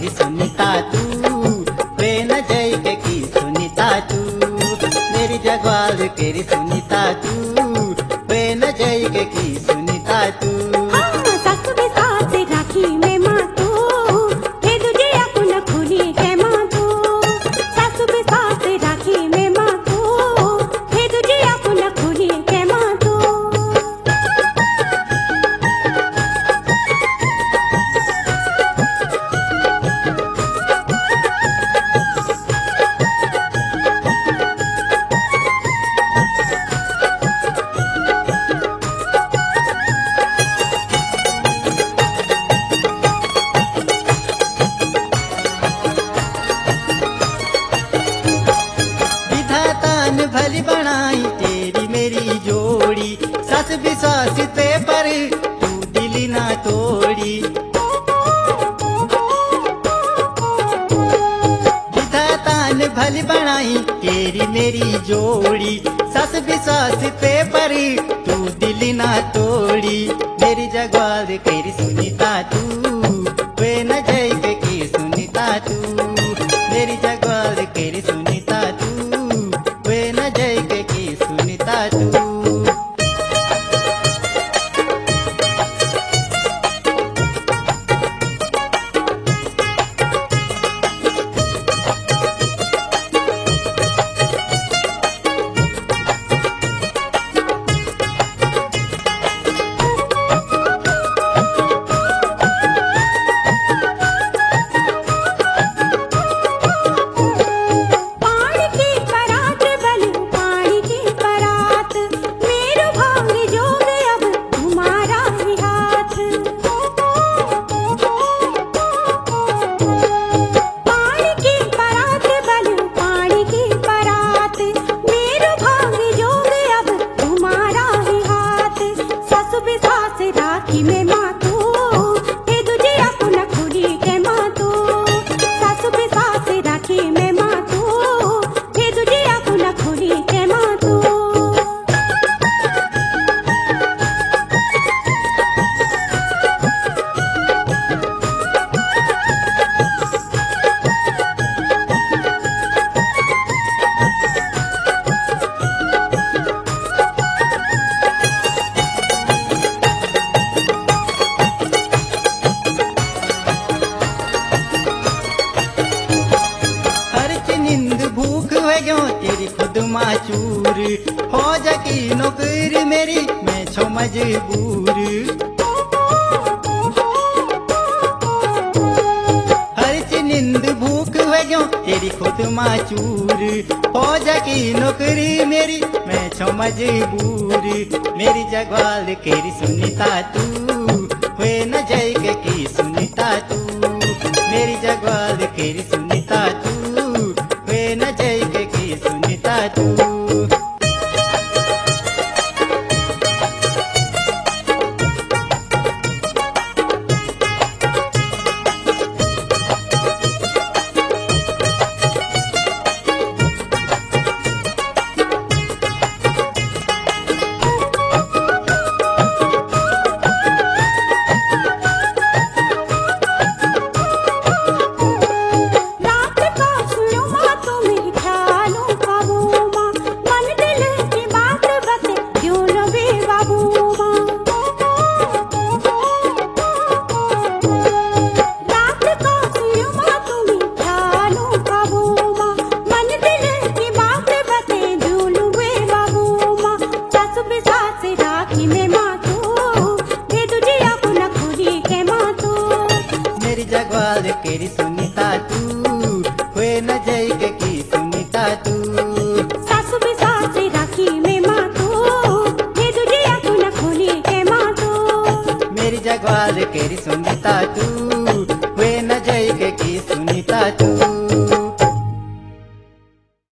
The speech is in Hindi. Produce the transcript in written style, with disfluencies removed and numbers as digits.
केरी सुनीता तू वे न जय के की सुनीता तू मेरी जगवाल केरी सुनीता तू वे न जय के की सुनीता तू सासू भी सास राखी में मातू हे तुझे अपन खुली के मातू सासू भी सास राखी में मातू हे तुझे अपन खुली के मातू भली बनाई तेरी मेरी जोड़ी सस भी सास पे पर तू दिल ना तोड़ी विधातान भली बनाई तेरी मेरी जोड़ी सस भी सास पे पर तू दिल ना तोड़ी मेरी जगवाल केरी सुनीता तू वे न जय के की सुनीता तू मेरी जगवाल केरी सुनीता तू वे न जय के की सुनीता तू राखी में मातू हे तुझे अपन खुली के मातू सासू भी सास राखी में मातू हे तुझे अपन खुली के मातू तेरी खुद माचूर हो जाकी नौकरी मेरी मैं छो मजबूर हर नींद भूख हो गयो तेरी खुद माचूर हो जाकी नौकरी मेरी मैं छो मजबूर मेरी जगवाल केरी सुनीता तू वे न जय के की सुनीता तू मेरी जगवाल केरी सुनीता तू वे न जय के की सुनीता तू जगवाल केरी सुनीता तू हुए न जय के की सुनीता तू सासू भी सास राखी में मातू हे तुझे अपन खुली के मातू मेरी जगवाल केरी सुनीता तू